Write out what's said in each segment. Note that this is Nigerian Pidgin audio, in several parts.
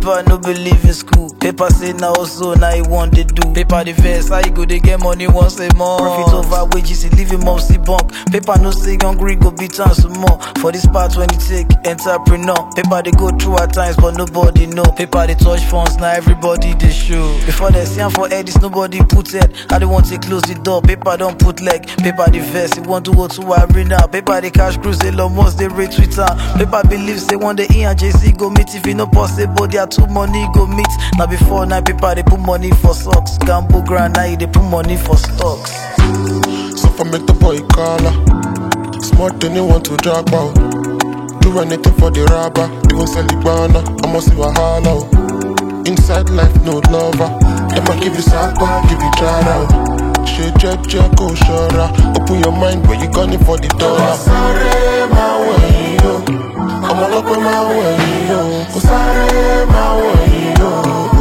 paper, no believe in school. Paper say now also, now you want they do. Paper the verse, how you go they get money once a month. Profit over wages, he leave him up, see bunk. Paper no say hungry, go beat on some more. For this part when you take entrepreneur. Paper they go through at times, but nobody know. Paper they touch phones, now everybody they show. Before they see for edits, nobody put head. I don't want to close the door, paper don't put leg. Paper the verse, he want to go to arena. Paper the cash cruise, Elon Musk, they rate Twitter. Paper believes they want the E and JC go meet. If you no possible, they are two money go meet. Now before night, paper they put money for socks. Gamble grand, now they put money for stocks. So for make the boy caller, smart then you want to drag out. Do anything for the rapper, even sell the banner, I'ma see wahala. Inside life, no lover. I'ma give you supper, give you try out. Shit, check, go shora. Open your mind where you gunning for the dollar. Sorry, my way, yo. I'ma look on my way, yo. Sorry, my way, yo.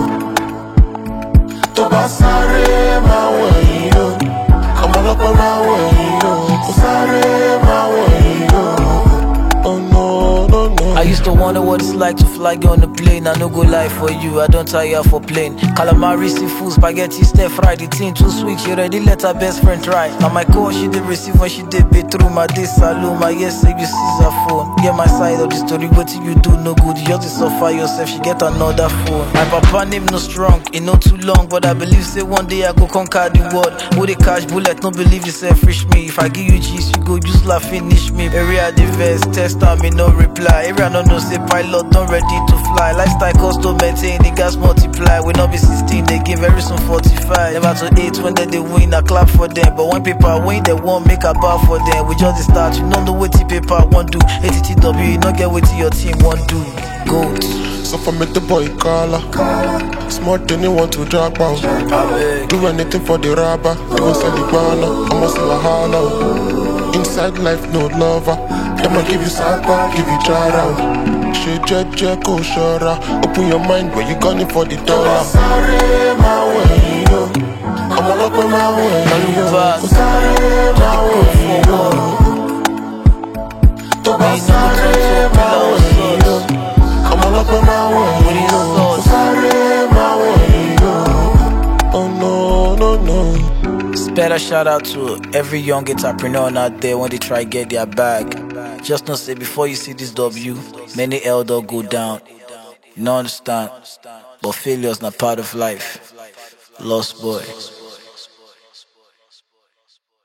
Toba sorry, my way, yo. I'ma look on my way, yo. Sorry, my way, yo. Oh no, no, no. I used to wonder what it's like to fly on the plane. I no go lie for you, I don't tire for plane. Calamari, seafood, spaghetti, stir fry. The thing too sweet, she already let her best friend try. Now my call she did receive when she did be through my day saloon. My yes say you seize her phone. Get my side of the story, what you do no good. You just suffer yourself, she get another phone. My papa name no strong, it no too long, but I believe say one day I go conquer the world. With a cash bullet, no believe yourself, reach me. If I give you cheese, you go use laugh finish me. Area the verse, test me no reply. Area no say pilot don't ready to fly. Lifestyle cost to maintain, the gas multiply. We not be 16, they give very soon 45. Never to 8 when they win, I clap for them. But when people win, they won't make a bar for them. We just start, you don't know what the paper won't do. ATTW, you not get what your team won't do. Goat. So for make the boy caller, smart then you want to drag out. Do anything for the rapper, even sell the banner, I'ma see wahala. Inside life, no lover. I'ma give you supper, give you try out. Shit, check, go shora. Open your mind where you gunning for the dollar. Sorry, my way, yo. I'ma look on my way, yo. Sorry, my way, yo. Toba sorry, my way, yo. I'ma look on my way, yo. Sorry, my way, yo. Oh no, no, no. Special shout out to every young entrepreneur out there when they try get their bag. Just not say before you see this W, many elder go down. You don't understand, but failure's not part of life. Lost boy.